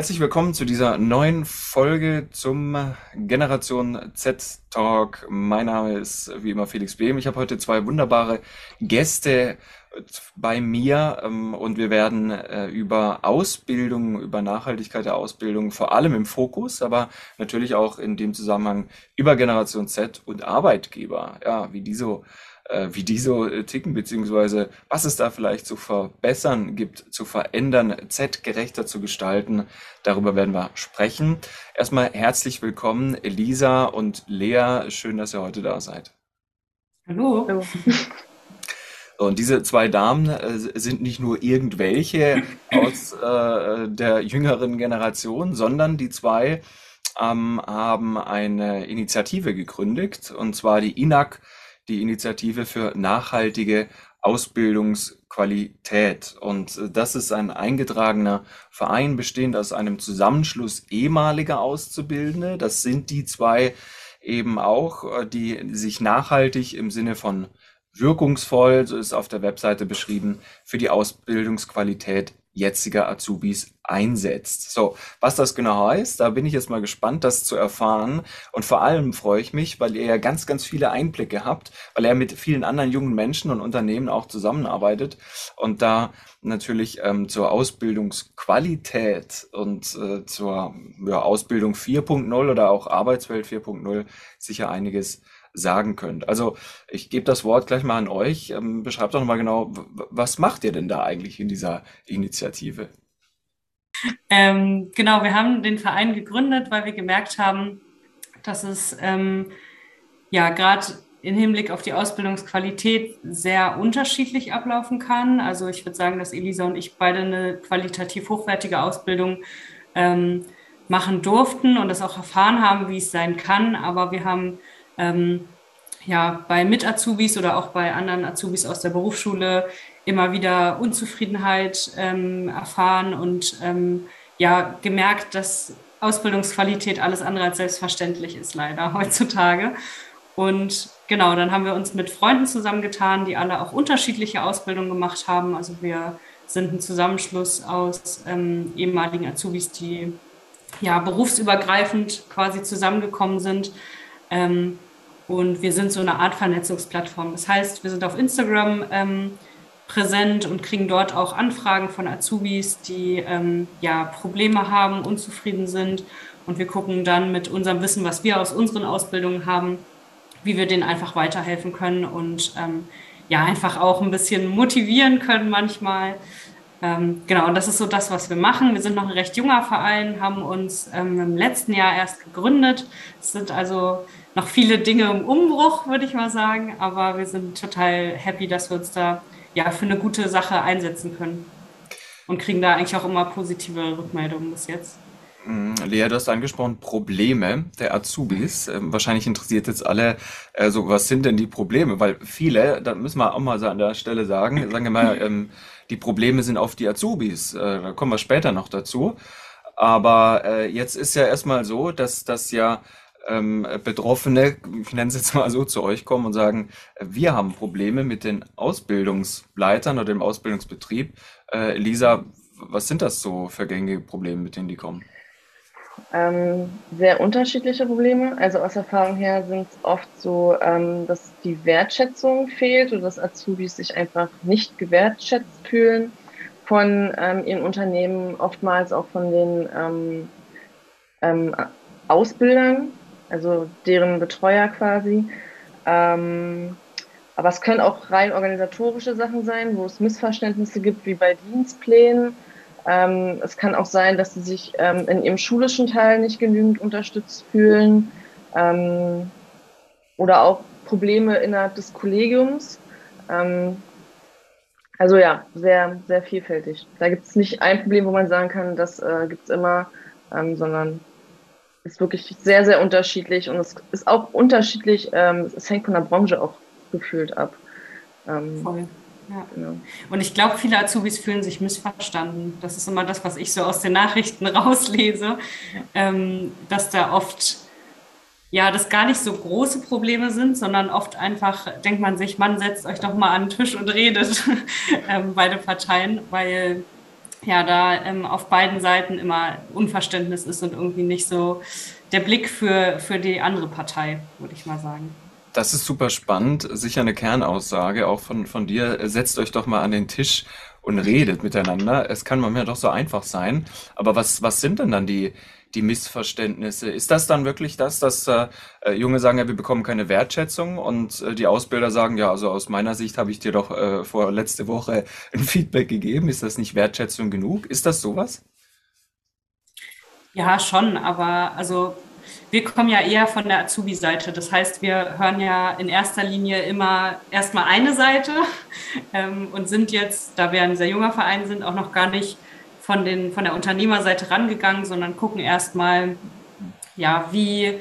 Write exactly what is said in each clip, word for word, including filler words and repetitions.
Herzlich willkommen zu dieser neuen Folge zum Generation Z Talk. Mein Name ist wie immer Felix Behm. Ich habe heute zwei wunderbare Gäste bei mir ähm, und wir werden äh, über Ausbildung, über Nachhaltigkeit der Ausbildung, vor allem im Fokus, aber natürlich auch in dem Zusammenhang über Generation Z und Arbeitgeber, ja, wie die so äh, wie die so äh, ticken, beziehungsweise was es da vielleicht zu verbessern gibt, zu verändern, Z-gerechter zu gestalten. Darüber werden wir sprechen. Erstmal herzlich willkommen, Elisa und Lea. Schön, dass ihr heute da seid. Hallo. So. So, und diese zwei Damen äh, sind nicht nur irgendwelche aus äh, der jüngeren Generation, sondern die zwei ähm, haben eine Initiative gegründet, und zwar die I N A C, die Initiative für nachhaltige Ausbildungsqualität. Und äh, das ist ein eingetragener Verein, bestehend aus einem Zusammenschluss ehemaliger Auszubildende. Das sind die zwei eben auch, äh, die sich nachhaltig im Sinne von wirkungsvoll, so ist auf der Webseite beschrieben, für die Ausbildungsqualität jetziger Azubis einsetzt. So, was das genau heißt, da bin ich jetzt mal gespannt, das zu erfahren. Und vor allem freue ich mich, weil ihr ja ganz, ganz viele Einblicke habt, weil er mit vielen anderen jungen Menschen und Unternehmen auch zusammenarbeitet und da natürlich ähm, zur Ausbildungsqualität und äh, zur ja, Ausbildung vier Punkt null oder auch Arbeitswelt vier Punkt null sicher einiges sagen könnt. Also ich gebe das Wort gleich mal an euch. Ähm, beschreibt doch noch mal genau, w- was macht ihr denn da eigentlich in dieser Initiative? Ähm, genau, wir haben den Verein gegründet, weil wir gemerkt haben, dass es ähm, ja gerade im Hinblick auf die Ausbildungsqualität sehr unterschiedlich ablaufen kann. Also ich würde sagen, dass Elisa und ich beide eine qualitativ hochwertige Ausbildung ähm, machen durften und das auch erfahren haben, wie es sein kann. Aber wir haben ähm, ja, bei Mit-Azubis oder auch bei anderen Azubis aus der Berufsschule immer wieder Unzufriedenheit ähm, erfahren und ähm, ja, gemerkt, dass Ausbildungsqualität alles andere als selbstverständlich ist, leider heutzutage. Und genau, dann haben wir uns mit Freunden zusammengetan, die alle auch unterschiedliche Ausbildungen gemacht haben. Also wir sind ein Zusammenschluss aus ähm, ehemaligen Azubis, die ja berufsübergreifend quasi zusammengekommen sind. Ähm, und wir sind so eine Art Vernetzungsplattform. Das heißt, wir sind auf Instagram ähm, präsent und kriegen dort auch Anfragen von Azubis, die ähm, ja Probleme haben, unzufrieden sind. Und wir gucken dann mit unserem Wissen, was wir aus unseren Ausbildungen haben, wie wir denen einfach weiterhelfen können und ähm, ja, einfach auch ein bisschen motivieren können manchmal. Ähm, genau, und das ist so das, was wir machen. Wir sind noch ein recht junger Verein, haben uns ähm, im letzten Jahr erst gegründet. Es sind also noch viele Dinge im Umbruch, würde ich mal sagen, aber wir sind total happy, dass wir uns da ja für eine gute Sache einsetzen können und kriegen da eigentlich auch immer positive Rückmeldungen bis jetzt. Mm, Lea, du hast angesprochen, Probleme der Azubis. Ähm, wahrscheinlich interessiert jetzt alle, äh, so, was sind denn die Probleme? Weil viele, da müssen wir auch mal so an der Stelle sagen, sagen wir mal, ähm, die Probleme sind oft die Azubis. Äh, da kommen wir später noch dazu. Aber äh, jetzt ist ja erstmal so, dass das ja ähm, Betroffene, ich nenne es jetzt mal so, zu euch kommen und sagen, äh, wir haben Probleme mit den Ausbildungsleitern oder dem Ausbildungsbetrieb. Äh, Lisa, was sind das so für gängige Probleme, mit denen die kommen? Ähm, sehr unterschiedliche Probleme. Also aus Erfahrung her sind es oft so, ähm, dass die Wertschätzung fehlt oder dass Azubis sich einfach nicht gewertschätzt fühlen von ähm, ihren Unternehmen, oftmals auch von den ähm, ähm, Ausbildern, also deren Betreuer quasi. Ähm, aber es können auch rein organisatorische Sachen sein, wo es Missverständnisse gibt, wie bei Dienstplänen. Ähm, es kann auch sein, dass sie sich ähm, in ihrem schulischen Teil nicht genügend unterstützt fühlen, ähm, oder auch Probleme innerhalb des Kollegiums. Ähm, also ja, sehr, sehr vielfältig. Da gibt es nicht ein Problem, wo man sagen kann, das äh, gibt es immer, ähm, sondern ist wirklich sehr, sehr unterschiedlich und es ist auch unterschiedlich, ähm, es hängt von der Branche auch gefühlt ab. Ähm, Voll. Ja. genau. Und ich glaube, viele Azubis fühlen sich missverstanden. Das ist immer das, was ich so aus den Nachrichten rauslese, Ja. ähm, dass da oft ja, das gar nicht so große Probleme sind, sondern oft einfach denkt man sich, Mann, setzt euch doch mal an den Tisch und redet, ähm, beide Parteien, weil ja, da ähm, auf beiden Seiten immer Unverständnis ist und irgendwie nicht so der Blick für, für die andere Partei, würde ich mal sagen. Das ist super spannend, sicher eine Kernaussage auch von, von dir. Setzt euch doch mal an den Tisch und redet miteinander. Es kann manchmal doch so einfach sein. Aber was, was sind denn dann die, die Missverständnisse? Ist das dann wirklich das, dass äh, äh, Junge sagen, ja, wir bekommen keine Wertschätzung und äh, die Ausbilder sagen, ja, also aus meiner Sicht habe ich dir doch äh, vor letzte Woche ein Feedback gegeben. Ist das nicht Wertschätzung genug? Ist das sowas? Ja, schon, aber also wir kommen ja eher von der Azubi-Seite. Das heißt, wir hören ja in erster Linie immer erstmal eine Seite ähm, und sind jetzt, da wir ein sehr junger Verein sind, auch noch gar nicht von, den, von der Unternehmerseite rangegangen, sondern gucken erstmal, ja, wie,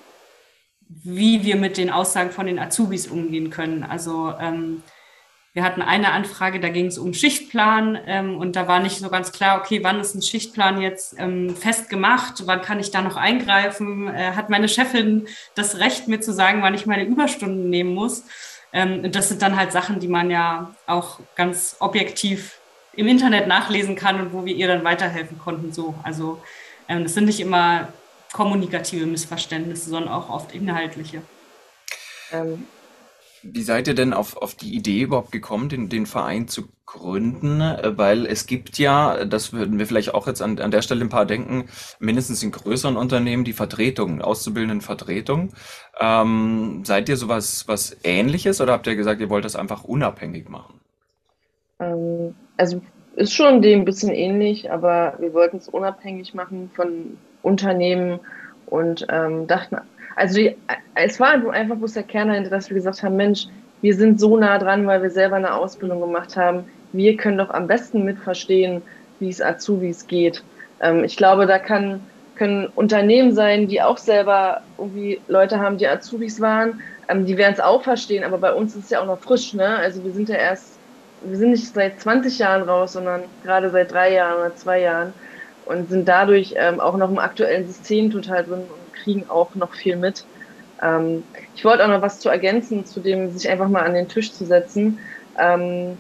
wie wir mit den Aussagen von den Azubis umgehen können. Also ähm, wir hatten eine Anfrage, da ging es um Schichtplan ähm, und da war nicht so ganz klar, okay, wann ist ein Schichtplan jetzt ähm, festgemacht, wann kann ich da noch eingreifen, äh, hat meine Chefin das Recht, mir zu sagen, wann ich meine Überstunden nehmen muss. Ähm, und das sind dann halt Sachen, die man ja auch ganz objektiv im Internet nachlesen kann und wo wir ihr dann weiterhelfen konnten. So. Also ähm, das sind nicht immer kommunikative Missverständnisse, sondern auch oft inhaltliche. Ähm, Wie seid ihr denn auf, auf die Idee überhaupt gekommen, den, den Verein zu gründen? Äh, Weil es gibt ja, das würden wir vielleicht auch jetzt an, an der Stelle ein paar denken, mindestens in größeren Unternehmen die Vertretung, auszubildenden Vertretung. Ähm, seid ihr sowas was Ähnliches oder habt ihr gesagt, ihr wollt das einfach unabhängig machen? ähm, also ist schon dem ein bisschen ähnlich, aber wir wollten es unabhängig machen von Unternehmen und ähm, dachten, also die, es war einfach bloß der Kern dahinter, dass wir gesagt haben, Mensch, wir sind so nah dran, weil wir selber eine Ausbildung gemacht haben. Wir können doch am besten mitverstehen, wie es Azubis geht. Ähm, ich glaube, da kann, können Unternehmen sein, die auch selber irgendwie Leute haben, die Azubis waren. Ähm, die werden es auch verstehen, aber bei uns ist es ja auch noch frisch, ne? Also wir sind ja erst, wir sind nicht seit zwanzig Jahren raus, sondern gerade seit drei Jahren oder zwei Jahren und sind dadurch ähm, auch noch im aktuellen System total drin und kriegen auch noch viel mit. Ähm, ich wollte auch noch was zu ergänzen, zu dem sich einfach mal an den Tisch zu setzen. Ähm,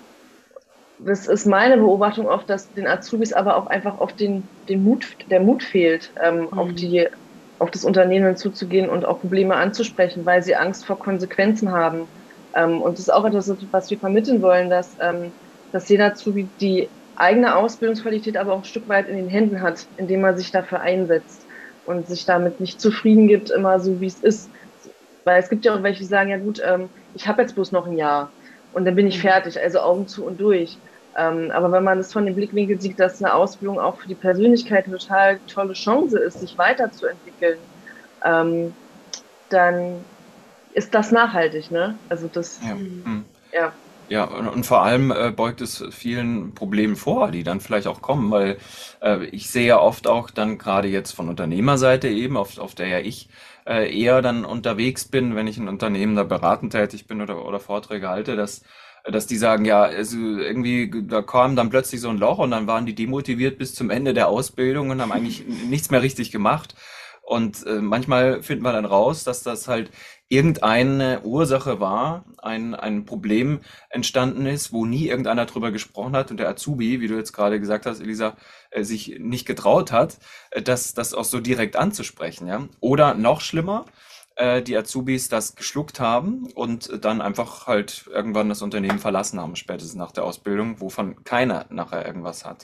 das ist meine Beobachtung oft, dass den Azubis aber auch einfach auf den, den Mut, der Mut fehlt, ähm, auf Mhm. die, auf das Unternehmen zuzugehen und auch Probleme anzusprechen, weil sie Angst vor Konsequenzen haben. Ähm, und das ist auch etwas, was wir vermitteln wollen, dass, ähm, dass jeder Azubi die eigene Ausbildungsqualität aber auch ein Stück weit in den Händen hat, indem er sich dafür einsetzt und sich damit nicht zufrieden gibt, immer so wie es ist. Weil es gibt ja auch welche, die sagen, ja gut, ähm, ich habe jetzt bloß noch ein Jahr und dann bin ich Mhm. fertig, also Augen zu und durch. Ähm, aber wenn man das von dem Blickwinkel sieht, dass eine Ausbildung auch für die Persönlichkeit eine total tolle Chance ist, sich weiterzuentwickeln, ähm, dann ist das nachhaltig, ne? Also das, Ja. Mhm. Hm. ja. Ja, und, und vor allem äh, beugt es vielen Problemen vor, die dann vielleicht auch kommen, weil äh, ich sehe ja oft auch dann gerade jetzt von Unternehmerseite eben, auf, auf der ja ich äh, eher dann unterwegs bin, wenn ich in Unternehmen da beratend tätig bin oder, oder Vorträge halte, dass, dass die sagen, ja, also irgendwie, da kam dann plötzlich so ein Loch und dann waren die demotiviert bis zum Ende der Ausbildung und haben eigentlich nichts mehr richtig gemacht. Und äh, manchmal finden wir dann raus, dass das halt irgendeine Ursache war, ein, ein Problem entstanden ist, wo nie irgendeiner drüber gesprochen hat und der Azubi, wie du jetzt gerade gesagt hast, Elisa, äh, sich nicht getraut hat, äh, das, das auch so direkt anzusprechen, ja. Oder noch schlimmer, äh, die Azubis das geschluckt haben und dann einfach halt irgendwann das Unternehmen verlassen haben, spätestens nach der Ausbildung, wovon keiner nachher irgendwas hat.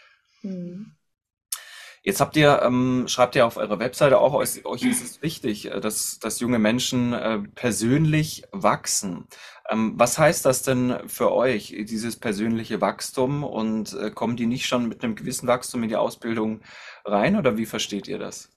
Hm. Jetzt habt ihr, ähm, schreibt ihr auf eurer Webseite auch, euch, euch ist es wichtig, äh, dass, dass junge Menschen äh, persönlich wachsen. Ähm, was heißt das denn für euch, dieses persönliche Wachstum? Und äh, kommen die nicht schon mit einem gewissen Wachstum in die Ausbildung rein oder wie versteht ihr das?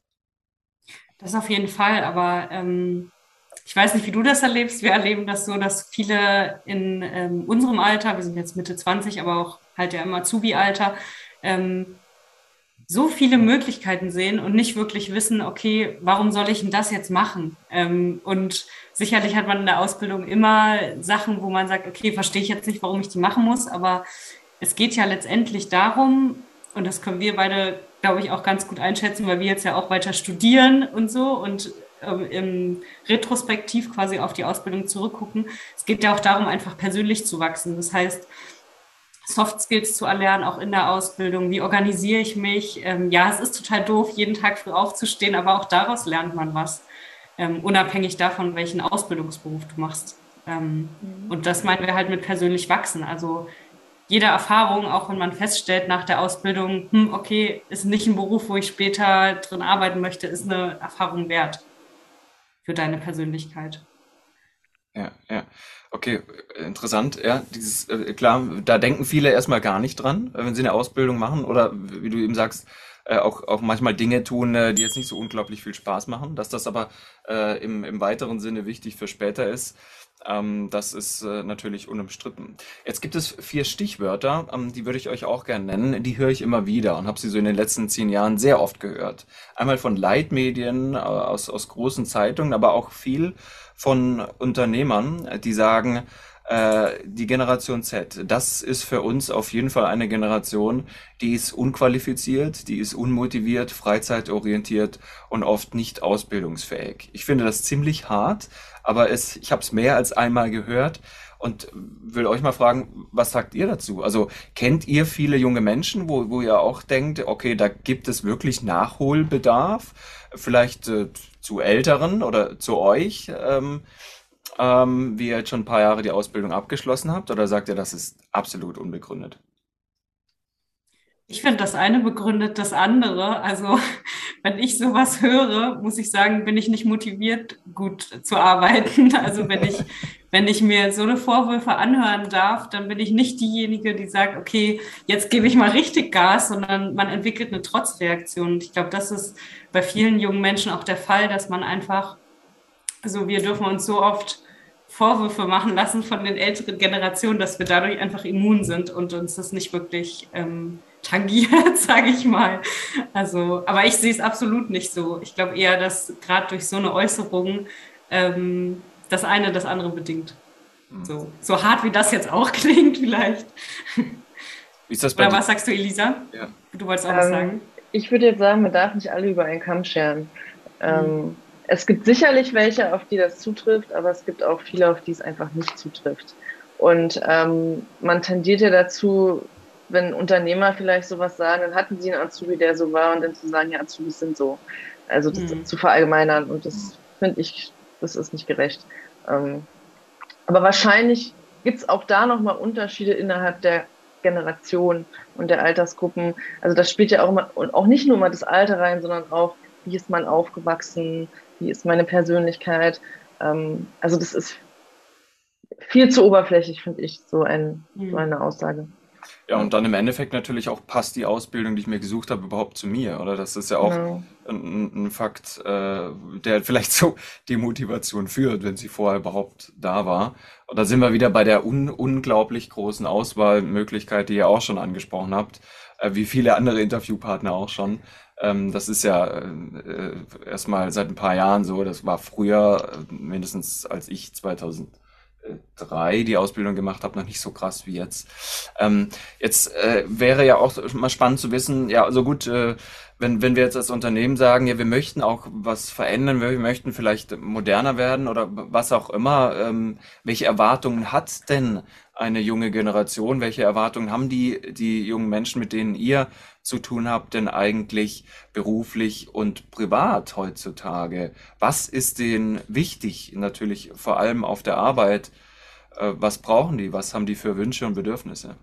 Das auf jeden Fall, aber ähm, ich weiß nicht, wie du das erlebst. Wir erleben das so, dass viele in ähm, unserem Alter, wir sind jetzt Mitte zwanzig, aber auch halt ja im Azubi-Alter, ähm, so viele Möglichkeiten sehen und nicht wirklich wissen, okay, warum soll ich denn das jetzt machen? Ähm, und sicherlich hat man in der Ausbildung immer Sachen, wo man sagt, okay, verstehe ich jetzt nicht, warum ich die machen muss, aber es geht ja letztendlich darum, und das können wir beide, glaube ich, auch ganz gut einschätzen, weil wir jetzt ja auch weiter studieren und so und ähm, im Retrospektiv quasi auf die Ausbildung zurückgucken. Es geht ja auch darum, einfach persönlich zu wachsen. Das heißt, Soft Skills zu erlernen, auch in der Ausbildung. Wie organisiere ich mich? Ähm, ja, es ist total doof, jeden Tag früh aufzustehen, aber auch daraus lernt man was, ähm, unabhängig davon, welchen Ausbildungsberuf du machst. Ähm, Mhm. und das meinen wir halt mit persönlich wachsen. Also jede Erfahrung, auch wenn man feststellt nach der Ausbildung, hm, okay, ist nicht ein Beruf, wo ich später drin arbeiten möchte, ist eine Erfahrung wert für deine Persönlichkeit. Ja, ja. Okay, äh, interessant. Ja, dieses, äh, klar, da denken viele erstmal gar nicht dran, äh, wenn sie eine Ausbildung machen oder wie du eben sagst, äh, auch, auch manchmal Dinge tun, äh, die jetzt nicht so unglaublich viel Spaß machen. Dass das aber äh, im, im weiteren Sinne wichtig für später ist, ähm, das ist äh, natürlich unumstritten. Jetzt gibt es vier Stichwörter, ähm, die würde ich euch auch gerne nennen. Die höre ich immer wieder und habe sie so in den letzten zehn Jahren sehr oft gehört. Einmal von Leitmedien, äh, aus, aus großen Zeitungen, aber auch viel von Unternehmern, die sagen, äh, die Generation Z, das ist für uns auf jeden Fall eine Generation, die ist unqualifiziert, die ist unmotiviert, freizeitorientiert und oft nicht ausbildungsfähig. Ich finde das ziemlich hart, aber es, ich habe es mehr als einmal gehört und will euch mal fragen, was sagt ihr dazu? Also kennt ihr viele junge Menschen, wo, wo ihr auch denkt, okay, da gibt es wirklich Nachholbedarf? Vielleicht äh, zu Älteren oder zu euch, ähm, ähm, wie ihr jetzt schon ein paar Jahre die Ausbildung abgeschlossen habt, oder sagt ihr, das ist absolut unbegründet? Ich finde, das eine begründet das andere. Also, wenn ich sowas höre, muss ich sagen, bin ich nicht motiviert, gut zu arbeiten. Also, wenn ich, wenn ich mir so eine Vorwürfe anhören darf, dann bin ich nicht diejenige, die sagt, okay, jetzt gebe ich mal richtig Gas, sondern man entwickelt eine Trotzreaktion. Und ich glaube, das ist bei vielen jungen Menschen auch der Fall, dass man einfach, also wir dürfen uns so oft Vorwürfe machen lassen von den älteren Generationen, dass wir dadurch einfach immun sind und uns das nicht wirklich ähm, tangiert, sage ich mal. Also, aber ich sehe es absolut nicht so. Ich glaube eher, dass gerade durch so eine Äußerung ähm, das eine das andere bedingt. Hm. So, so hart wie das jetzt auch klingt vielleicht. Wie ist das bei Oder dir? was sagst du, Elisa? Ja. Du wolltest auch was Ähm, sagen. Ich würde jetzt sagen, man darf nicht alle über einen Kamm scheren. Mhm. Ähm, es gibt sicherlich welche, auf die das zutrifft, aber es gibt auch viele, auf die es einfach nicht zutrifft. Und ähm, man tendiert ja dazu, wenn Unternehmer vielleicht sowas sagen, dann hatten sie einen Azubi, der so war, und dann zu sagen, ja, Azubis sind so. Also das Mhm. zu verallgemeinern, und das finde ich, das ist nicht gerecht. Ähm, aber wahrscheinlich gibt es auch da nochmal Unterschiede innerhalb der Generation und der Altersgruppen. Also das spielt ja auch immer, und auch nicht nur mal das Alter rein, sondern auch, wie ist man aufgewachsen, wie ist meine Persönlichkeit. Ähm, also das ist viel zu oberflächlich, finde ich, so ein, so Mhm. eine Aussage. Ja, Ja, und dann im Endeffekt natürlich auch, passt die Ausbildung, die ich mir gesucht habe, überhaupt zu mir, oder? Das ist ja auch genau. ein, ein Fakt, äh, der vielleicht so die Motivation führt, wenn sie vorher überhaupt da war. Und da sind wir wieder bei der un unglaublich großen Auswahlmöglichkeit, die ihr auch schon angesprochen habt, äh, wie viele andere Interviewpartner auch schon. Ähm, das ist ja äh, erstmal seit ein paar Jahren so. Das war früher, äh, mindestens als ich zweitausenddrei die Ausbildung gemacht habe, noch nicht so krass wie jetzt. Ähm, jetzt äh, wäre ja auch mal spannend zu wissen, ja, also gut, äh, wenn, wenn wir jetzt als Unternehmen sagen, ja, wir möchten auch was verändern, wir möchten vielleicht moderner werden oder was auch immer, ähm, welche Erwartungen hat denn eine junge Generation? Welche Erwartungen haben die, die jungen Menschen, mit denen ihr zu tun habt, denn eigentlich beruflich und privat heutzutage? Was ist denen wichtig? Natürlich vor allem auf der Arbeit. Äh, was brauchen die? Was haben die für Wünsche und Bedürfnisse?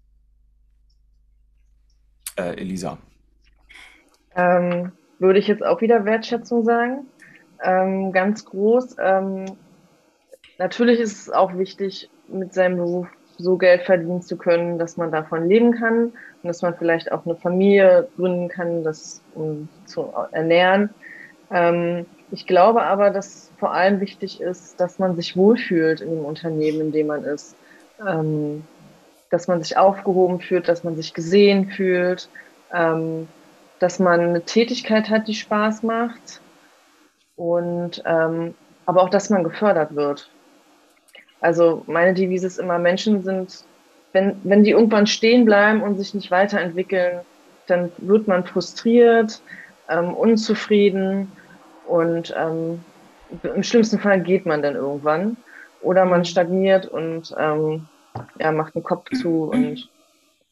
Äh, Elisa. Ähm, Würde ich jetzt auch wieder Wertschätzung sagen. Ähm, ganz groß. Ähm, Natürlich ist es auch wichtig, mit seinem Beruf so Geld verdienen zu können, dass man davon leben kann und dass man vielleicht auch eine Familie gründen kann, das um zu ernähren. Ähm, ich glaube aber, dass vor allem wichtig ist, dass man sich wohlfühlt in dem Unternehmen, in dem man ist. Ähm, Dass man sich aufgehoben fühlt, dass man sich gesehen fühlt, ähm, dass man eine Tätigkeit hat, die Spaß macht, und ähm, aber auch, dass man gefördert wird. Also meine Devise ist immer, Menschen sind, wenn, wenn die irgendwann stehen bleiben und sich nicht weiterentwickeln, dann wird man frustriert, ähm, unzufrieden, und ähm, im schlimmsten Fall geht man dann irgendwann. Oder man Mhm. stagniert und ähm, ja, macht den Kopf zu und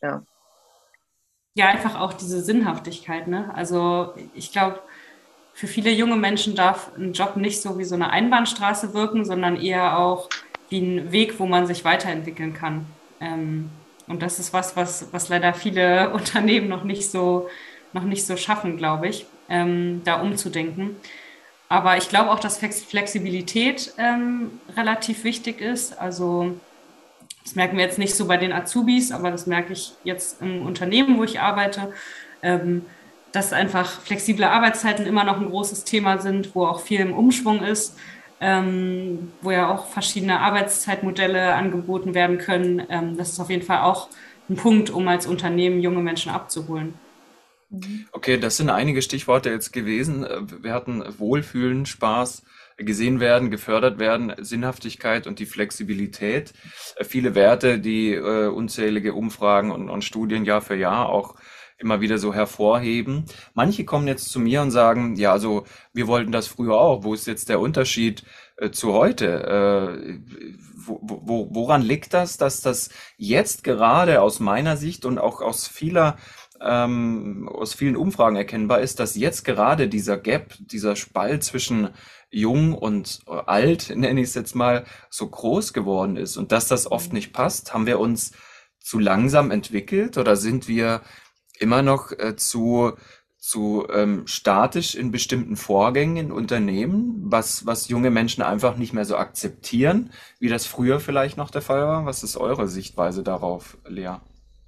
ja. Ja, einfach auch diese Sinnhaftigkeit, ne? Also ich glaube, für viele junge Menschen darf ein Job nicht so wie so eine Einbahnstraße wirken, sondern eher auch wie ein Weg, wo man sich weiterentwickeln kann. Ähm, und das ist was, was, was leider viele Unternehmen noch nicht so, noch nicht so schaffen, glaube ich, ähm, da umzudenken. Aber ich glaube auch, dass Flexibilität ähm, relativ wichtig ist. Also das merken wir jetzt nicht so bei den Azubis, aber das merke ich jetzt im Unternehmen, wo ich arbeite, ähm, dass einfach flexible Arbeitszeiten immer noch ein großes Thema sind, wo auch viel im Umschwung ist, ähm, wo ja auch verschiedene Arbeitszeitmodelle angeboten werden können. Ähm, das ist auf jeden Fall auch ein Punkt, um als Unternehmen junge Menschen abzuholen. Okay, das sind einige Stichworte jetzt gewesen. Äh, Wir hatten Wohlfühlen, Spaß, gesehen werden, gefördert werden, Sinnhaftigkeit und die Flexibilität. Äh, Viele Werte, die äh, unzählige Umfragen und, und Studien Jahr für Jahr auch immer wieder so hervorheben. Manche kommen jetzt zu mir und sagen, ja, also wir wollten das früher auch. Wo ist jetzt der Unterschied äh, zu heute? Äh, wo, wo, woran liegt das, dass das jetzt gerade aus meiner Sicht und auch aus vieler ähm, aus vielen Umfragen erkennbar ist, dass jetzt gerade dieser Gap, dieser Spalt zwischen jung und äh, alt, nenne ich es jetzt mal, so groß geworden ist und dass das oft nicht passt. Haben wir uns zu langsam entwickelt oder sind wir immer noch äh, zu, zu ähm, statisch in bestimmten Vorgängen in Unternehmen, was, was junge Menschen einfach nicht mehr so akzeptieren, wie das früher vielleicht noch der Fall war? Was ist eure Sichtweise darauf, Lea?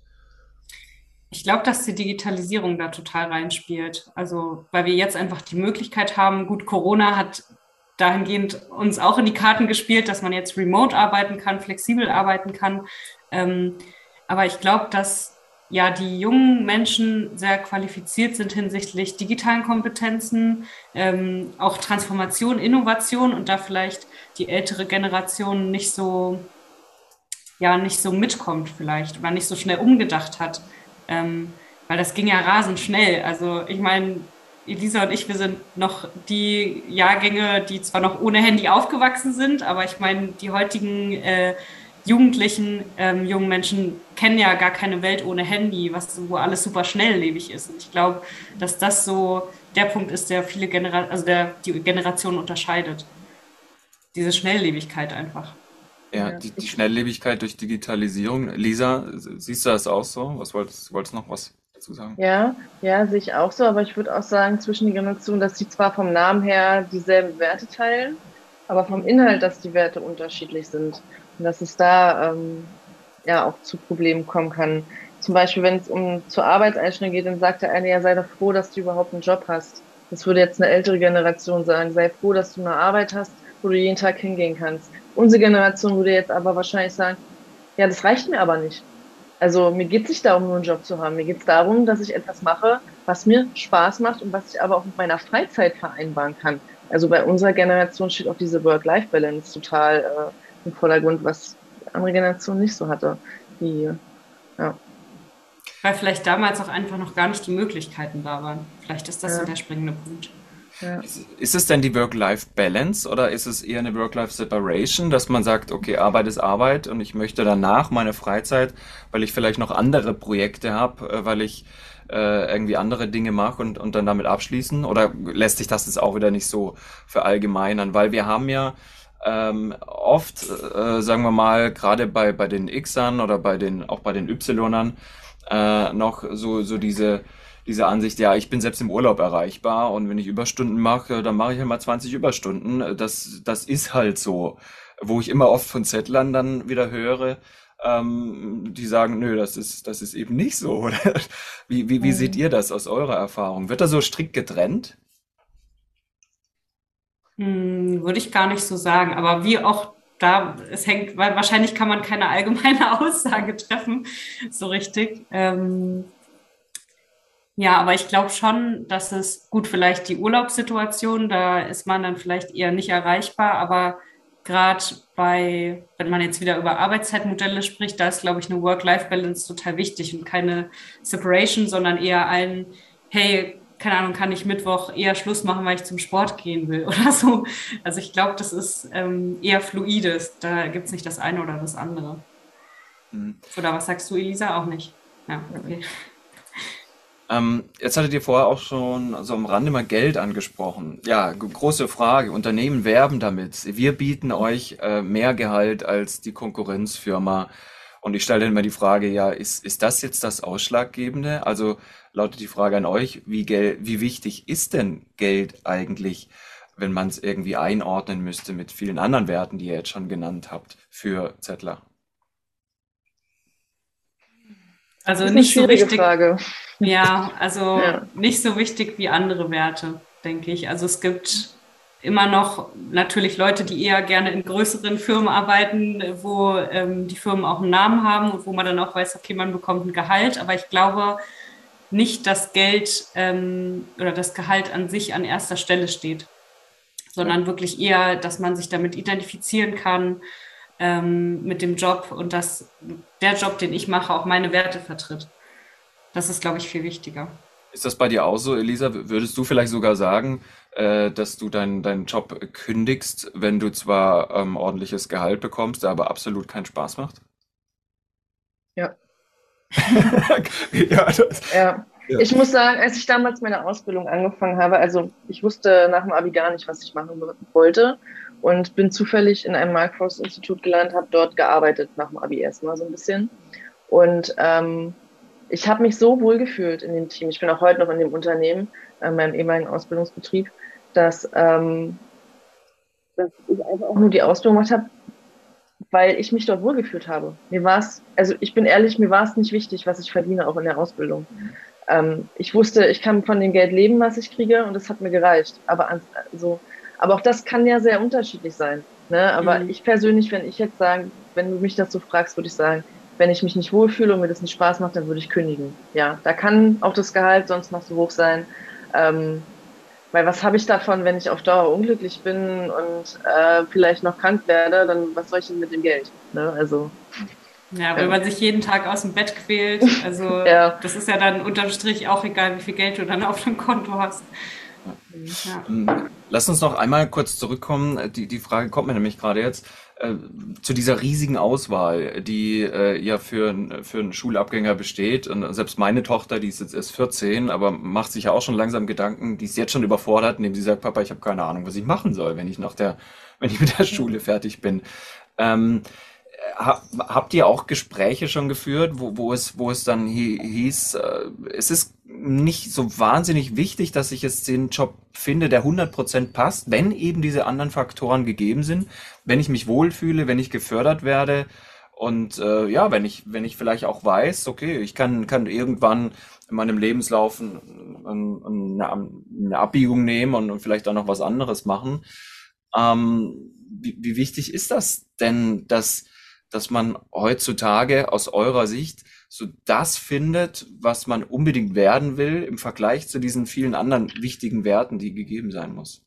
Ich glaube, dass die Digitalisierung da total reinspielt. Also, weil wir jetzt einfach die Möglichkeit haben, gut, Corona hat dahingehend uns auch in die Karten gespielt, dass man jetzt remote arbeiten kann, flexibel arbeiten kann. Ähm, aber ich glaube, dass ja die jungen Menschen sehr qualifiziert sind hinsichtlich digitalen Kompetenzen, ähm, auch Transformation, Innovation und da vielleicht die ältere Generation nicht so ja nicht so mitkommt vielleicht oder nicht so schnell umgedacht hat. Ähm, weil das ging ja rasend schnell. Also ich meine, Elisa und ich, wir sind noch die Jahrgänge, die zwar noch ohne Handy aufgewachsen sind, aber ich meine, die heutigen äh, Jugendlichen, ähm, jungen Menschen kennen ja gar keine Welt ohne Handy, was, wo alles super schnelllebig ist. Und ich glaube, dass das so der Punkt ist, der viele Generationen, also der die Generationen unterscheidet. Diese Schnelllebigkeit einfach. Ja, Ja, die, die ich, Schnelllebigkeit durch Digitalisierung. Lisa, siehst du das auch so? Was wolltest, wolltest noch was dazu sagen? ja, ja, sehe ich auch so, aber ich würde auch sagen, zwischen den Generationen, dass sie zwar vom Namen her dieselben Werte teilen, aber vom Inhalt, dass die Werte unterschiedlich sind. Und dass es da ähm, ja auch zu Problemen kommen kann. Zum Beispiel, wenn es um zur Arbeitseinstellung geht, dann sagt der eine, ja, sei doch froh, dass du überhaupt einen Job hast. Das würde jetzt eine ältere Generation sagen, sei froh, dass du eine Arbeit hast, wo du jeden Tag hingehen kannst. Unsere Generation würde jetzt aber wahrscheinlich sagen, ja, das reicht mir aber nicht. Also mir geht es nicht darum, nur einen Job zu haben. Mir geht es darum, dass ich etwas mache, was mir Spaß macht und was ich aber auch mit meiner Freizeit vereinbaren kann. Also bei unserer Generation steht auch diese Work-Life-Balance total äh, im Vordergrund, was die andere Generation nicht so hatte. Die, ja, Weil vielleicht damals auch einfach noch gar nicht die Möglichkeiten da waren. Vielleicht ist das so ja, der springende Punkt. ja. Ist, ist es denn die Work-Life-Balance oder ist es eher eine Work-Life-Separation, dass man sagt, okay, Arbeit ist Arbeit und ich möchte danach meine Freizeit, weil ich vielleicht noch andere Projekte habe, äh, weil ich äh, irgendwie andere Dinge mache und, und dann damit abschließen? Oder lässt sich das jetzt auch wieder nicht so verallgemeinern? Weil wir haben ja ähm, oft, äh, sagen wir mal, gerade bei, bei den Xern oder bei den, auch bei den Ynern, äh, noch so, so diese, diese Ansicht, ja, ich bin selbst im Urlaub erreichbar und wenn ich Überstunden mache, dann mache ich halt mal zwanzig Überstunden. Das, das ist halt so. Wo ich immer oft von Zettlern dann wieder höre, ähm, die sagen, nö, das ist, das ist eben nicht so. Oder wie, wie, wie seht Mhm. ihr das aus eurer Erfahrung? Wird da so strikt getrennt? Hm, würde ich gar nicht so sagen. Aber wie auch da, es hängt, weil wahrscheinlich kann man keine allgemeine Aussage treffen, so richtig. Ähm, ja, aber ich glaube schon, dass es gut, vielleicht die Urlaubssituation, da ist man dann vielleicht eher nicht erreichbar, aber gerade bei, wenn man jetzt wieder über Arbeitszeitmodelle spricht, da ist, glaube ich, eine Work-Life-Balance total wichtig und keine Separation, sondern eher ein, hey, keine Ahnung, kann ich Mittwoch eher Schluss machen, weil ich zum Sport gehen will oder so. Also ich glaube, das ist ähm, eher fluides. Da gibt es nicht das eine oder das andere. Hm. Oder was sagst du, Elisa? Auch nicht. Ja, okay. Ähm, jetzt hattet ihr vorher auch schon so am Rande mal Geld angesprochen. Ja, g- große Frage. Unternehmen werben damit. Wir bieten euch äh, mehr Gehalt als die Konkurrenzfirma. Und ich stelle dann immer die Frage, ja, ist, ist das jetzt das Ausschlaggebende? Also lautet die Frage an euch, wie, Gel wie wichtig ist denn Geld eigentlich, wenn man es irgendwie einordnen müsste mit vielen anderen Werten, die ihr jetzt schon genannt habt, für Zettler? Also Das ist eine nicht so schwierige wichtig, Frage. ja, also Ja. nicht so wichtig wie andere Werte, denke ich. Also es gibt immer noch natürlich Leute, die eher gerne in größeren Firmen arbeiten, wo ähm, die Firmen auch einen Namen haben und wo man dann auch weiß, okay, man bekommt ein Gehalt. Aber ich glaube nicht, dass Geld ähm, oder das Gehalt an sich an erster Stelle steht, sondern wirklich eher, dass man sich damit identifizieren kann, ähm, mit dem Job und dass der Job, den ich mache, auch meine Werte vertritt. Das ist, glaube ich, viel wichtiger. Ist das bei dir auch so, Elisa? Würdest du vielleicht sogar sagen, äh, dass du deinen deinen Job kündigst, wenn du zwar ähm, ordentliches Gehalt bekommst, der aber absolut keinen Spaß macht? Ja. Ja, das, Ja. ja. Ich muss sagen, als ich damals meine Ausbildung angefangen habe, also ich wusste nach dem Abi gar nicht, was ich machen wollte und bin zufällig in einem Marktforschungsinstitut gelandet, habe dort gearbeitet nach dem Abi erstmal so ein bisschen. Und ähm, ich habe mich so wohl gefühlt in dem Team. Ich bin auch heute noch in dem Unternehmen, äh, meinem ehemaligen Ausbildungsbetrieb, dass, ähm, dass ich einfach auch nur die Ausbildung gemacht habe, weil ich mich dort wohlgefühlt habe. Mir war es, also ich bin ehrlich, mir war es nicht wichtig, was ich verdiene, auch in der Ausbildung. Ähm, ich wusste, ich kann von dem Geld leben, was ich kriege, und das hat mir gereicht. Aber an, also, aber auch das kann ja sehr unterschiedlich sein. Ne? Aber Mhm. ich persönlich, wenn ich jetzt sagen, wenn du mich das so fragst, würde ich sagen, wenn ich mich nicht wohlfühle und mir das nicht Spaß macht, dann würde ich kündigen. Ja, da kann auch das Gehalt sonst noch so hoch sein. Ähm, weil was habe ich davon, wenn ich auf Dauer unglücklich bin und äh, vielleicht noch krank werde, dann was soll ich denn mit dem Geld? Ne? Also, Ja, wenn ja. man sich jeden Tag aus dem Bett quält, also Ja. das ist ja dann unterm Strich auch egal, wie viel Geld du dann auf dem Konto hast. Ja. Ähm, Lass uns noch einmal kurz zurückkommen. Die, die Frage kommt mir nämlich gerade jetzt äh, zu dieser riesigen Auswahl, die äh, ja für, n- für einen Schulabgänger besteht. Und selbst meine Tochter, die ist jetzt erst vierzehn, aber macht sich ja auch schon langsam Gedanken, die ist jetzt schon überfordert, indem sie sagt, Papa, ich habe keine Ahnung, was ich machen soll, wenn ich nach der, wenn ich mit der Schule fertig bin. Ähm, Ha- Habt ihr auch Gespräche schon geführt, wo, wo es, wo es dann hi- hieß, äh, es ist nicht so wahnsinnig wichtig, dass ich jetzt den Job finde, der hundert Prozent passt, wenn eben diese anderen Faktoren gegeben sind, wenn ich mich wohlfühle, wenn ich gefördert werde und äh, ja, wenn ich, wenn ich vielleicht auch weiß, okay, ich kann, kann irgendwann in meinem Lebenslauf ein, ein, eine, eine Abbiegung nehmen und, und vielleicht auch noch was anderes machen. Ähm, wie, wie wichtig ist das denn, dass, dass man heutzutage aus eurer Sicht so das findet, was man unbedingt werden will, im Vergleich zu diesen vielen anderen wichtigen Werten, die gegeben sein muss?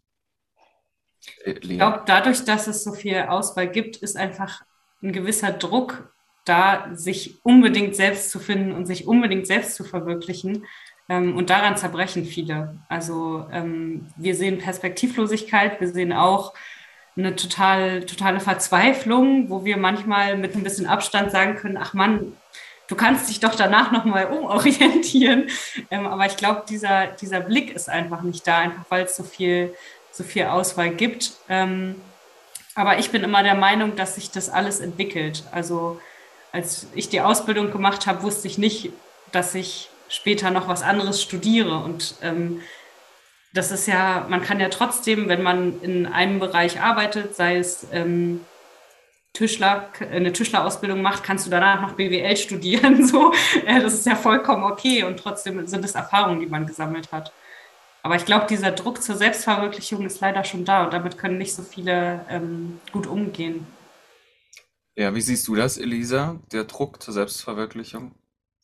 Äh, Ich Lea. glaube, dadurch, dass es so viel Auswahl gibt, ist einfach ein gewisser Druck da, sich unbedingt selbst zu finden und sich unbedingt selbst zu verwirklichen. Ähm, und daran zerbrechen viele. Also ähm, wir sehen Perspektivlosigkeit, wir sehen auch eine total, totale Verzweiflung, wo wir manchmal mit ein bisschen Abstand sagen können, ach Mann, du kannst dich doch danach nochmal umorientieren. Ähm, aber ich glaube, dieser, dieser Blick ist einfach nicht da, einfach weil es so viel, so viel Auswahl gibt. Ähm, aber ich bin immer der Meinung, dass sich das alles entwickelt. Also als ich die Ausbildung gemacht habe, wusste ich nicht, dass ich später noch was anderes studiere. Und ähm, das ist ja, man kann ja trotzdem, wenn man in einem Bereich arbeitet, sei es ähm, Tischler, eine Tischlerausbildung macht, kannst du danach noch B W L studieren. So, äh, das ist ja vollkommen okay und trotzdem sind es Erfahrungen, die man gesammelt hat. Aber ich glaube, dieser Druck zur Selbstverwirklichung ist leider schon da und damit können nicht so viele ähm, gut umgehen. Ja, wie siehst du das, Elisa? Der Druck zur Selbstverwirklichung?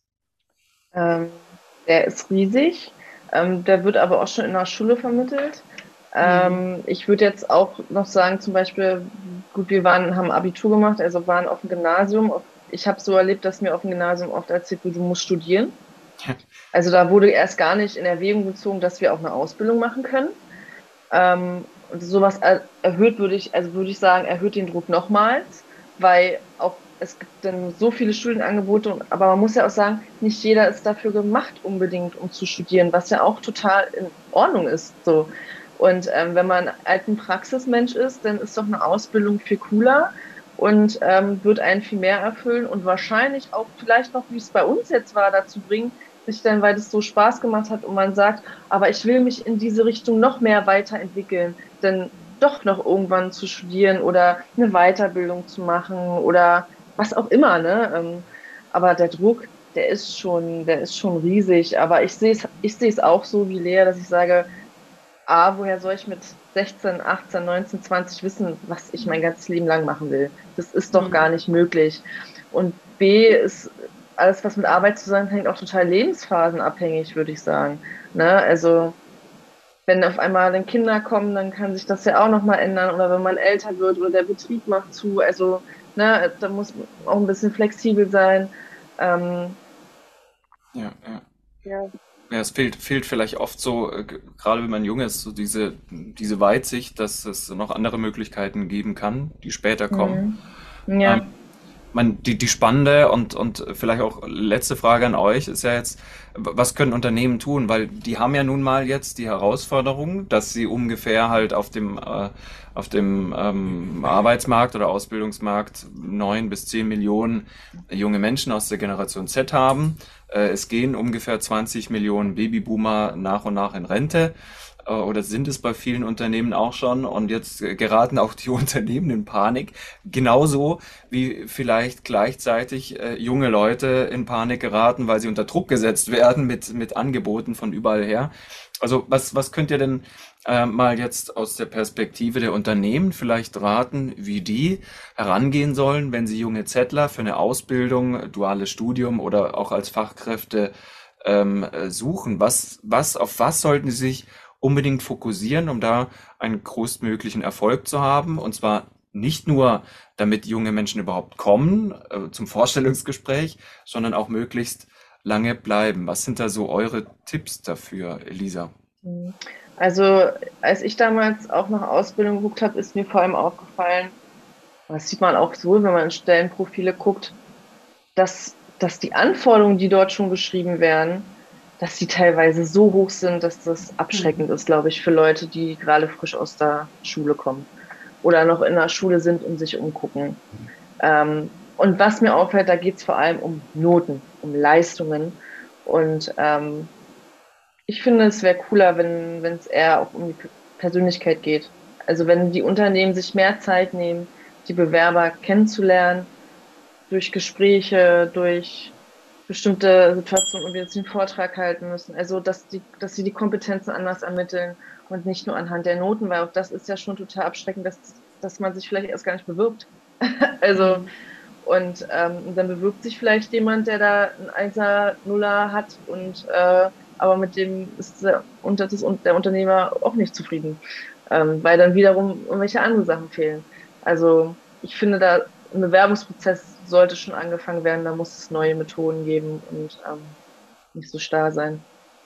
Ähm, Der ist riesig. Ähm, der wird aber auch schon in der Schule vermittelt. Hm. Ähm, ich würde jetzt auch noch sagen, zum Beispiel, gut, wir waren, haben Abitur gemacht, also waren auf dem Gymnasium. Auf, ich habe so erlebt, dass mir auf dem Gymnasium oft erzählt wurde, du musst studieren. Also da wurde erst gar nicht in Erwägung gezogen, dass wir auch eine Ausbildung machen können. Ähm, und sowas er erhöht, würde ich, also würde ich sagen, erhöht den Druck nochmals. weil auch es gibt dann so viele Studienangebote, aber man muss ja auch sagen, nicht jeder ist dafür gemacht unbedingt, um zu studieren, was ja auch total in Ordnung ist. So. Und ähm, wenn man halt ein Praxismensch ist, dann ist doch eine Ausbildung viel cooler und ähm, wird einen viel mehr erfüllen und wahrscheinlich auch vielleicht noch, wie es bei uns jetzt war, dazu bringen, sich dann, weil es so Spaß gemacht hat und man sagt, aber ich will mich in diese Richtung noch mehr weiterentwickeln, dann doch noch irgendwann zu studieren oder eine Weiterbildung zu machen oder was auch immer, ne? Ähm, aber der Druck, der ist schon, der ist schon riesig. Aber ich sehe es, ich sehe es auch so wie Lea, dass ich sage, A, woher soll ich mit sechzehn, achtzehn, neunzehn, zwanzig wissen, was ich mein ganzes Leben lang machen will? Das ist doch gar nicht möglich. Und B, ist alles, was mit Arbeit zusammenhängt, auch total lebensphasenabhängig, würde ich sagen. Ne? Also, wenn auf einmal dann Kinder kommen, dann kann sich das ja auch nochmal ändern. Oder wenn man älter wird oder der Betrieb macht zu. Also, ne, da muss man auch ein bisschen flexibel sein. Ähm, Ja, ja. ja. Ja, es fehlt, fehlt vielleicht oft so, äh, g- gerade wenn man jung ist, so diese, diese Weitsicht, dass es noch andere Möglichkeiten geben kann, die später kommen. Mhm. Ähm, Ja. man, die, die spannende und, und vielleicht auch letzte Frage an euch ist ja jetzt, w- was können Unternehmen tun? Weil die haben ja nun mal jetzt die Herausforderung, dass sie ungefähr halt auf dem, äh, auf dem ähm, Arbeitsmarkt oder Ausbildungsmarkt neun bis zehn Millionen junge Menschen aus der Generation Z haben. Äh, es gehen ungefähr zwanzig Millionen Babyboomer nach und nach in Rente. Äh, Oder sind es bei vielen Unternehmen auch schon? Und jetzt äh, geraten auch die Unternehmen in Panik. Genauso wie vielleicht gleichzeitig äh, junge Leute in Panik geraten, weil sie unter Druck gesetzt werden mit, mit Angeboten von überall her. Also was, was könnt ihr denn äh, mal jetzt aus der Perspektive der Unternehmen vielleicht raten, wie die herangehen sollen, wenn sie junge Zettler für eine Ausbildung, duales Studium oder auch als Fachkräfte ähm, äh, suchen? Was, was, auf was sollten sie sich unbedingt fokussieren, um da einen größtmöglichen Erfolg zu haben? Und zwar nicht nur, damit junge Menschen überhaupt kommen äh, zum Vorstellungsgespräch, sondern auch möglichst lange bleiben. Was sind da so eure Tipps dafür, Elisa? Mhm. Also, als ich damals auch nach Ausbildung geguckt habe, ist mir vor allem aufgefallen, das sieht man auch so, wenn man in Stellenprofile guckt, dass, dass die Anforderungen, die dort schon geschrieben werden, dass die teilweise so hoch sind, dass das abschreckend ist, glaube ich, für Leute, die gerade frisch aus der Schule kommen oder noch in der Schule sind und sich umgucken. Ähm, und was mir auffällt, da geht es vor allem um Noten, um Leistungen. Und ähm, ich finde, es wäre cooler, wenn wenn es eher auch um die P- Persönlichkeit geht. Also wenn die Unternehmen sich mehr Zeit nehmen, die Bewerber kennenzulernen, durch Gespräche, durch bestimmte Situationen und wir jetzt den Vortrag halten müssen. Also, dass die, dass sie die Kompetenzen anders ermitteln und nicht nur anhand der Noten, weil auch das ist ja schon total abschreckend, dass, dass man sich vielleicht erst gar nicht bewirbt. Also, Mhm. und ähm, dann bewirbt sich vielleicht jemand, der da ein Einser, Nuller hat und äh, aber mit dem ist der, unter das, und der Unternehmer auch nicht zufrieden, ähm, weil dann wiederum irgendwelche andere Sachen fehlen. Also ich finde, da ein Bewerbungsprozess sollte schon angefangen werden, da muss es neue Methoden geben und ähm, nicht so starr sein.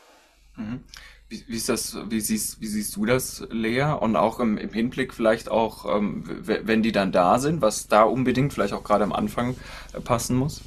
Mhm. Wie, wie ist das, wie siehst, wie siehst du das, Lea? Und auch im, im Hinblick vielleicht auch, ähm, w- wenn die dann da sind, was da unbedingt vielleicht auch gerade am Anfang äh, passen muss?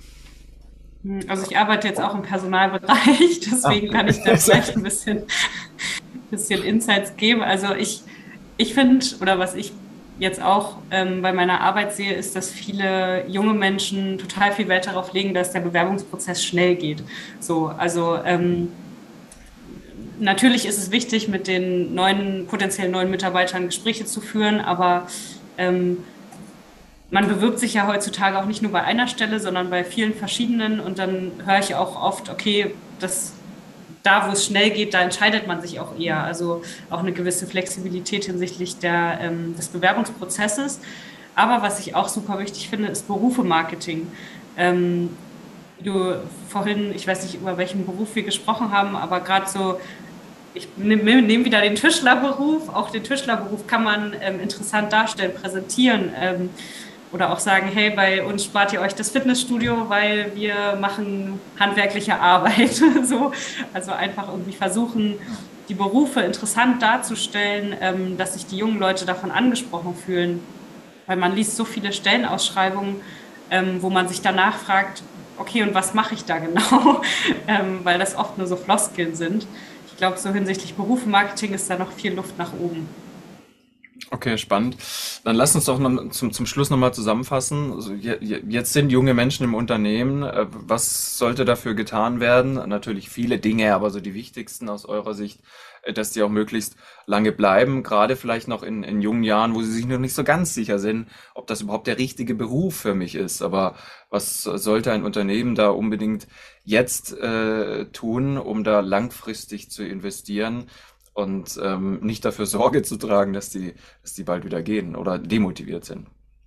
Also ich arbeite jetzt auch im Personalbereich, Ah, deswegen okay. kann ich da vielleicht ein bisschen, bisschen Insights geben. Also ich, ich finde, oder was ich jetzt auch ähm, bei meiner Arbeit sehe, ist, dass viele junge Menschen total viel Wert darauf legen, dass der Bewerbungsprozess schnell geht. So, also ähm, natürlich ist es wichtig, mit den neuen, potenziell neuen Mitarbeitern Gespräche zu führen, aber ähm, man bewirbt sich ja heutzutage auch nicht nur bei einer Stelle, sondern bei vielen verschiedenen. Und dann höre ich auch oft, okay, das, da, wo es schnell geht, da entscheidet man sich auch eher. Also auch eine gewisse Flexibilität hinsichtlich der, ähm, des Bewerbungsprozesses. Aber was ich auch super wichtig finde, ist Berufe-Marketing. Ähm, wie du vorhin, ich weiß nicht, über welchen Beruf wir gesprochen haben, aber gerade so, ich nehme nehm wieder den Tischlerberuf. Auch den Tischlerberuf kann man ähm, interessant darstellen, präsentieren ähm, oder auch sagen, hey, bei uns spart ihr euch das Fitnessstudio, weil wir machen handwerkliche Arbeit. So, also einfach irgendwie versuchen, die Berufe interessant darzustellen, ähm, dass sich die jungen Leute davon angesprochen fühlen. Weil man liest so viele Stellenausschreibungen, ähm, wo man sich danach fragt, okay, und was mache ich da genau? ähm, weil das oft nur so Floskeln sind. Ich glaube, so hinsichtlich Berufsmarketing ist da noch viel Luft nach oben. Okay, spannend. Dann lass uns doch noch zum, zum Schluss nochmal zusammenfassen. Also je, je, jetzt sind junge Menschen im Unternehmen. Äh, Was sollte dafür getan werden? Natürlich viele Dinge, aber so die wichtigsten aus eurer Sicht, äh, dass die auch möglichst lange bleiben, gerade vielleicht noch in, in jungen Jahren, wo sie sich noch nicht so ganz sicher sind, ob das überhaupt der richtige Beruf für mich ist. Aber was sollte ein Unternehmen da unbedingt jetzt äh, tun, um da langfristig zu investieren? Und ähm, nicht dafür Sorge zu tragen, dass die, dass die bald wieder gehen oder demotiviert sind.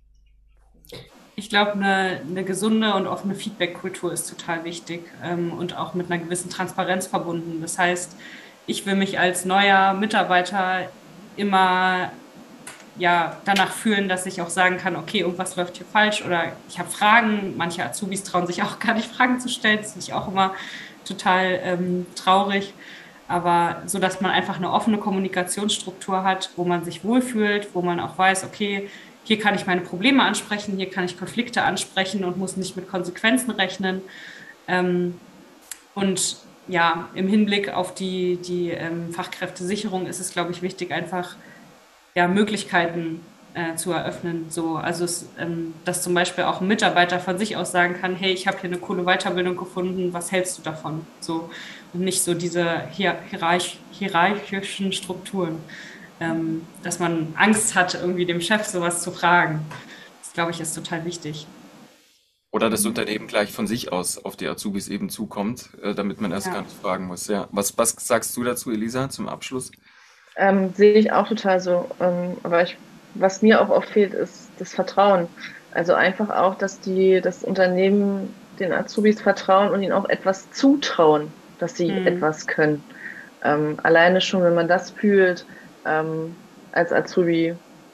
Ich glaube, eine, eine gesunde und offene Feedback-Kultur ist total wichtig ähm, und auch mit einer gewissen Transparenz verbunden. Das heißt, ich will mich als neuer Mitarbeiter immer ja, danach fühlen, dass ich auch sagen kann, okay, irgendwas läuft hier falsch oder ich habe Fragen. Manche Azubis trauen sich auch gar nicht, Fragen zu stellen. Das finde ich auch immer total ähm, traurig. Aber so, dass man einfach eine offene Kommunikationsstruktur hat, wo man sich wohlfühlt, wo man auch weiß, okay, hier kann ich meine Probleme ansprechen, hier kann ich Konflikte ansprechen und muss nicht mit Konsequenzen rechnen. Ähm, und ja, im Hinblick auf die, die ähm, Fachkräftesicherung ist es, glaube ich, wichtig, einfach ja, Möglichkeiten äh, zu eröffnen. So, also es, ähm, dass zum Beispiel auch ein Mitarbeiter von sich aus sagen kann, hey, ich habe hier eine coole Weiterbildung gefunden, was hältst du davon? So, und nicht so diese hier, hierarch, hierarchischen Strukturen, ähm, dass man Angst hat, irgendwie dem Chef sowas zu fragen. Das, glaube ich, ist total wichtig. Oder das Unternehmen gleich von sich aus auf die Azubis eben zukommt, äh, damit man erst gar Ja. nicht fragen muss. Ja. Was, was sagst du dazu, Elisa, zum Abschluss? Ähm, sehe ich auch total so. Ähm, aber ich, was mir auch oft fehlt, ist das Vertrauen. Also einfach auch, dass die, das Unternehmen den Azubis vertrauen und ihnen auch etwas zutrauen, dass sie Hm. etwas können. Ähm, alleine schon, wenn man das fühlt, ähm, als Azubi,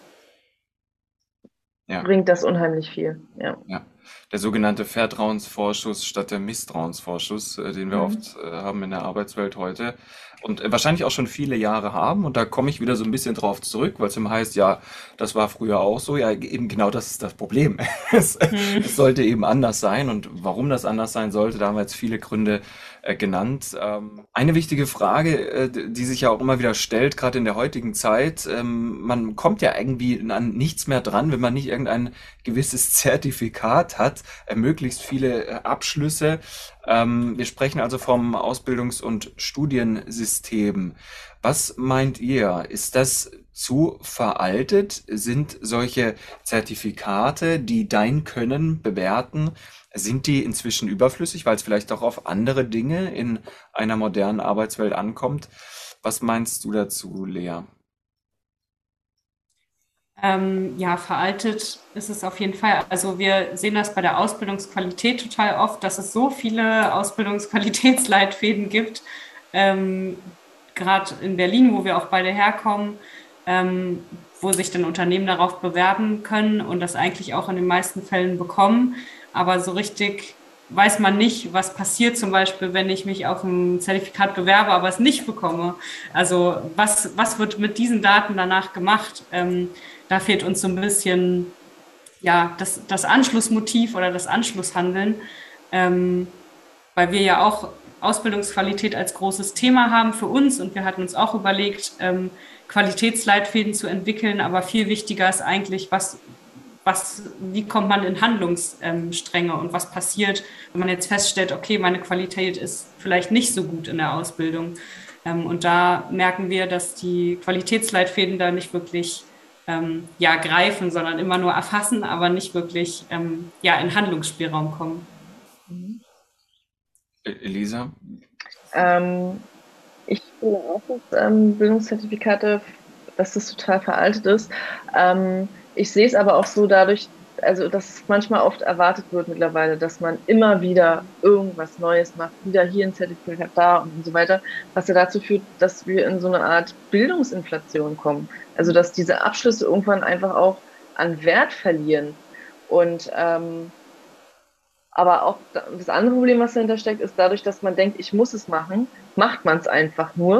Ja. bringt das unheimlich viel. Ja. Ja, der sogenannte Vertrauensvorschuss statt der Misstrauensvorschuss, äh, den wir Mhm. oft äh, haben in der Arbeitswelt heute und äh, wahrscheinlich auch schon viele Jahre haben. Und da komme ich wieder so ein bisschen drauf zurück, weil es immer heißt, ja, das war früher auch so. Ja, eben genau das ist das Problem. Es, Hm. es sollte eben anders sein. Und warum das anders sein sollte, da haben wir jetzt viele Gründe äh, genannt. Ähm, eine wichtige Frage, äh, die sich ja auch immer wieder stellt, gerade in der heutigen Zeit, ähm, man kommt ja irgendwie an nichts mehr dran, wenn man nicht irgendein gewisses Zertifikat hat, äh, möglichst viele äh, Abschlüsse. Ähm, wir sprechen also vom Ausbildungs- und Studiensystem. Was meint ihr? Ist das zu veraltet? Sind solche Zertifikate, die dein Können bewerten, sind die inzwischen überflüssig, weil es vielleicht auch auf andere Dinge in einer modernen Arbeitswelt ankommt? Was meinst du dazu, Lea? Ähm, ja, veraltet ist es auf jeden Fall. Also wir sehen das bei der Ausbildungsqualität total oft, dass es so viele Ausbildungsqualitätsleitfäden gibt, ähm, gerade in Berlin, wo wir auch beide herkommen, ähm, wo sich dann Unternehmen darauf bewerben können und das eigentlich auch in den meisten Fällen bekommen. Aber so richtig weiß man nicht, was passiert zum Beispiel, wenn ich mich auf ein Zertifikat bewerbe, aber es nicht bekomme. Also was, was wird mit diesen Daten danach gemacht? Ähm, da fehlt uns so ein bisschen ja, das, das Anschlussmotiv oder das Anschlusshandeln, ähm, weil wir ja auch Ausbildungsqualität als großes Thema haben für uns und wir hatten uns auch überlegt, ähm, Qualitätsleitfäden zu entwickeln, aber viel wichtiger ist eigentlich, was, was, wie kommt man in Handlungsstränge und was passiert, wenn man jetzt feststellt, okay, meine Qualität ist vielleicht nicht so gut in der Ausbildung. Ähm, und da merken wir, dass die Qualitätsleitfäden da nicht wirklich ähm, ja, greifen, sondern immer nur erfassen, aber nicht wirklich ähm, ja, in Handlungsspielraum kommen. Mhm. E- Elisa? Ähm, Ich finde auch, dass ähm, Bildungszertifikate, dass das total veraltet ist. Ähm, ich sehe es aber auch so dadurch, also dass es manchmal oft erwartet wird mittlerweile, dass man immer wieder irgendwas Neues macht, wieder hier ein Zertifikat, da und so weiter, was ja dazu führt, dass wir in so eine Art Bildungsinflation kommen. Also dass diese Abschlüsse irgendwann einfach auch an Wert verlieren. Und ähm, aber auch das andere Problem, was dahinter steckt, ist dadurch, dass man denkt, ich muss es machen, macht man es einfach nur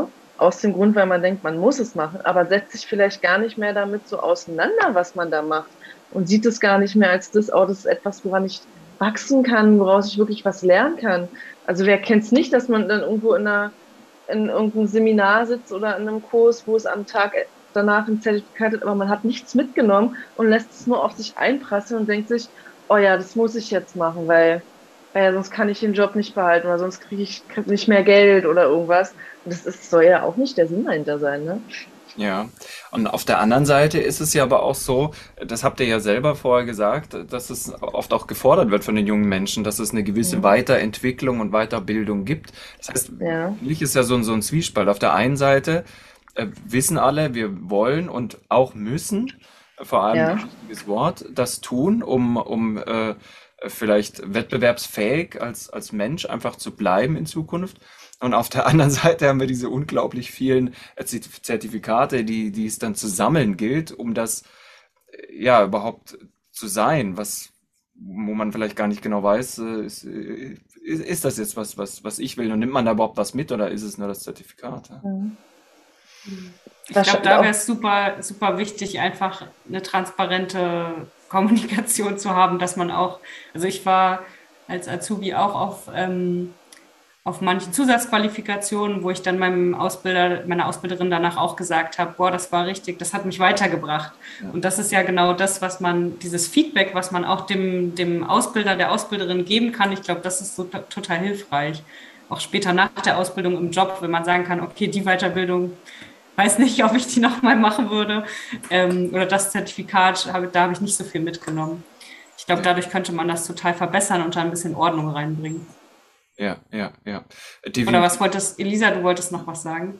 aus dem Grund, weil man denkt, man muss es machen, aber setzt sich vielleicht gar nicht mehr damit so auseinander, was man da macht und sieht es gar nicht mehr als das, oh, das ist etwas, woran ich wachsen kann, woraus ich wirklich was lernen kann. Also wer kennt es nicht, dass man dann irgendwo in einer in irgendeinem Seminar sitzt oder in einem Kurs, wo es am Tag danach ein Zertifikat hat, aber man hat nichts mitgenommen und lässt es nur auf sich einprasseln und denkt sich, oh ja, das muss ich jetzt machen, weil, weil sonst kann ich den Job nicht behalten oder sonst kriege ich krieg nicht mehr Geld oder irgendwas. Und das ist, soll ja auch nicht der Sinn dahinter sein, ne? Ja, und auf der anderen Seite ist es ja aber auch so, das habt ihr ja selber vorher gesagt, dass es oft auch gefordert wird von den jungen Menschen, dass es eine gewisse Mhm. Weiterentwicklung und Weiterbildung gibt. Das heißt, Ja, für mich ist ja so ein, so ein Zwiespalt. Auf der einen Seite äh, wissen alle, wir wollen und auch müssen, äh, vor allem ein ja, wichtiges Wort, das tun, um, um äh, vielleicht wettbewerbsfähig als, als Mensch einfach zu bleiben in Zukunft. Und auf der anderen Seite haben wir diese unglaublich vielen äh, Zert- Zertifikate, die, die es dann zu sammeln gilt, um das äh, ja überhaupt zu sein, was, wo man vielleicht gar nicht genau weiß, äh, ist, äh, ist, ist das jetzt was, was, was ich will und nimmt man da überhaupt was mit oder ist es nur das Zertifikat? Ja? mhm. Ich glaube, Wahrscheinlich da wäre auch. es super, super wichtig, einfach eine transparente Kommunikation zu haben, dass man auch, also ich war als Azubi auch auf, ähm, auf manchen Zusatzqualifikationen, wo ich dann meinem Ausbilder, meiner Ausbilderin danach auch gesagt habe, boah, das war richtig, das hat mich weitergebracht. Ja. Und das ist ja genau das, was man, dieses Feedback, was man auch dem, dem Ausbilder, der Ausbilderin geben kann. Ich glaube, das ist so total hilfreich. Auch später nach der Ausbildung im Job, wenn man sagen kann, okay, die Weiterbildung, weiß nicht, ob ich die nochmal machen würde. Ähm, oder das Zertifikat, habe, da habe ich nicht so viel mitgenommen. Ich glaube, Ja, dadurch könnte man das total verbessern und da ein bisschen Ordnung reinbringen. ja, ja, ja. Oder Definitiv. was wolltest, Elisa, du wolltest noch was sagen?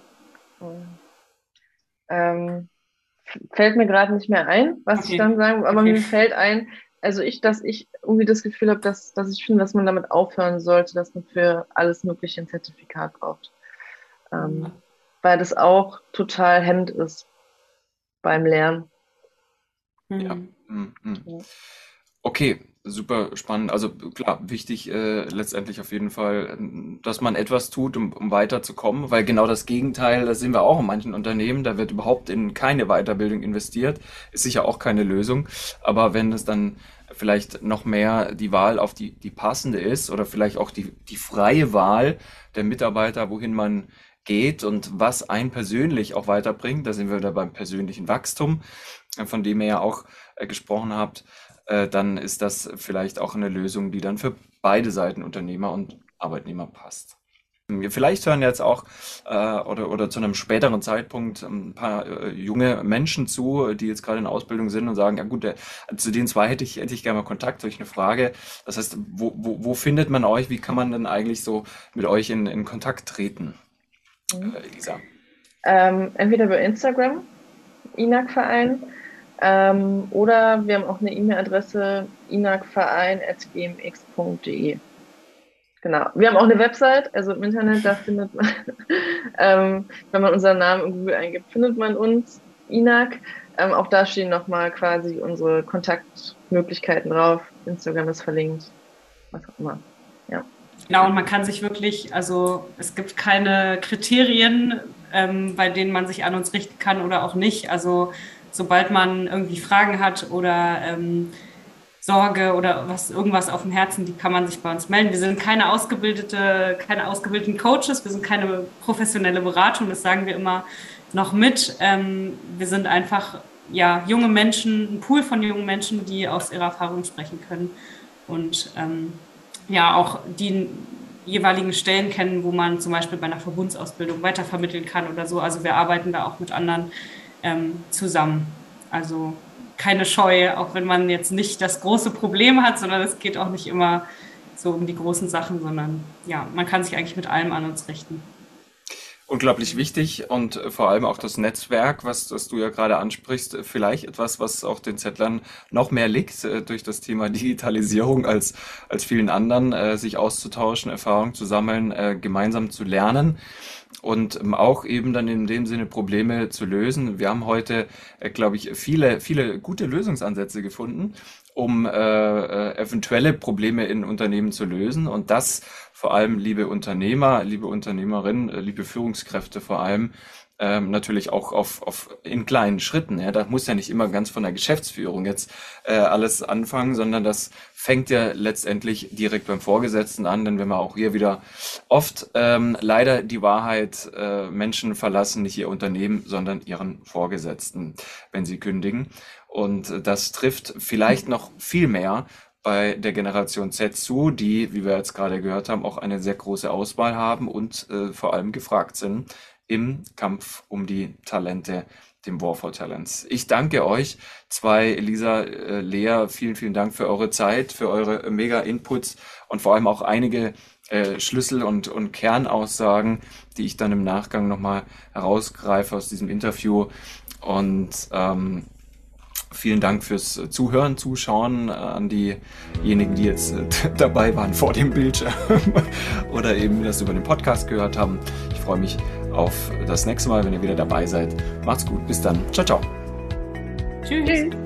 Ähm, fällt mir gerade nicht mehr ein, was ich Okay, dann sagen, aber okay. mir fällt ein, also ich, dass ich irgendwie das Gefühl habe, dass, dass ich finde, dass man damit aufhören sollte, dass man für alles Mögliche ein Zertifikat braucht. Ähm, weil das auch total hemmend ist beim Lernen. Ja. Mhm. Mm, mm. Ja. Okay, super spannend. Also klar, wichtig äh, letztendlich auf jeden Fall, ähm, dass man etwas tut, um, um weiterzukommen, weil genau das Gegenteil, das sehen wir auch in manchen Unternehmen, da wird überhaupt in keine Weiterbildung investiert, ist sicher auch keine Lösung. Aber wenn es dann vielleicht noch mehr die Wahl auf die, die passende ist oder vielleicht auch die, die freie Wahl der Mitarbeiter, wohin man geht und was einen persönlich auch weiterbringt, da sind wir wieder beim persönlichen Wachstum, äh, von dem ihr ja auch äh, gesprochen habt, äh, dann ist das vielleicht auch eine Lösung, die dann für beide Seiten, Unternehmer und Arbeitnehmer, passt. Wir vielleicht hören jetzt auch äh, oder, oder zu einem späteren Zeitpunkt ein paar äh, junge Menschen zu, die jetzt gerade in Ausbildung sind und sagen, ja gut, der, zu den zwei hätte ich, hätte ich gerne mal Kontakt, habe ich eine Frage. Das heißt, wo, wo, wo findet man euch? Wie kann man denn eigentlich so mit euch in, in Kontakt treten, Mhm. äh, Elisa? Ähm, entweder bei Instagram, I N A C-Verein, ähm, oder wir haben auch eine E-Mail-Adresse inacverein at gmx punkt de. Genau. Wir haben auch eine Website, also im Internet, da findet man, ähm, wenn man unseren Namen in Google eingibt, findet man uns, I N A C. Ähm, auch da stehen nochmal quasi unsere Kontaktmöglichkeiten drauf. Instagram ist verlinkt, was auch immer. Ja. Genau, und man kann sich wirklich, also es gibt keine Kriterien, ähm, bei denen man sich an uns richten kann oder auch nicht. Also sobald man irgendwie Fragen hat oder ähm, Sorge oder was irgendwas auf dem Herzen, die kann man sich bei uns melden. Wir sind keine ausgebildete, keine ausgebildeten Coaches, wir sind keine professionelle Beratung, das sagen wir immer noch mit. Ähm, wir sind einfach ja junge Menschen, ein Pool von jungen Menschen, die aus ihrer Erfahrung sprechen können und ähm, ja auch die jeweiligen Stellen kennen, wo man zum Beispiel bei einer Verbundsausbildung weitervermitteln kann oder so. Also wir arbeiten da auch mit anderen ähm, zusammen. Also keine Scheu, auch wenn man jetzt nicht das große Problem hat, sondern es geht auch nicht immer so um die großen Sachen, sondern ja, man kann sich eigentlich mit allem an uns richten. Unglaublich wichtig und äh, vor allem auch das Netzwerk, was, was du ja gerade ansprichst, äh, vielleicht etwas, was auch den Zettlern noch mehr liegt, äh, durch das Thema Digitalisierung als, als vielen anderen, äh, sich auszutauschen, Erfahrungen zu sammeln, äh, gemeinsam zu lernen und ähm, auch eben dann in dem Sinne Probleme zu lösen. Wir haben heute, äh, glaube ich, viele, viele gute Lösungsansätze gefunden um äh, äh, eventuelle Probleme in Unternehmen zu lösen. Und das vor allem, liebe Unternehmer, liebe Unternehmerinnen, äh, liebe Führungskräfte vor allem, ähm, natürlich auch auf, auf in kleinen Schritten. Ja, da muss ja nicht immer ganz von der Geschäftsführung jetzt äh, alles anfangen, sondern das fängt ja letztendlich direkt beim Vorgesetzten an, denn wenn wir auch hier wieder oft ähm, leider die Wahrheit, äh, Menschen verlassen nicht ihr Unternehmen, sondern ihren Vorgesetzten, wenn sie kündigen. Und das trifft vielleicht noch viel mehr bei der Generation Z zu, die, wie wir jetzt gerade gehört haben, auch eine sehr große Auswahl haben und äh, vor allem gefragt sind im Kampf um die Talente, dem War for Talents. Ich danke euch zwei, Elisa, äh, Lea, vielen, vielen Dank für eure Zeit, für eure mega Inputs und vor allem auch einige äh, Schlüssel- und, und Kernaussagen, die ich dann im Nachgang nochmal herausgreife aus diesem Interview. Und ähm, vielen Dank fürs Zuhören, Zuschauen äh, an diejenigen, die jetzt äh, dabei waren vor dem Bildschirm oder eben das über den Podcast gehört haben. Ich freue mich auf das nächste Mal, wenn ihr wieder dabei seid. Macht's gut, bis dann. Ciao, ciao. Tschüss.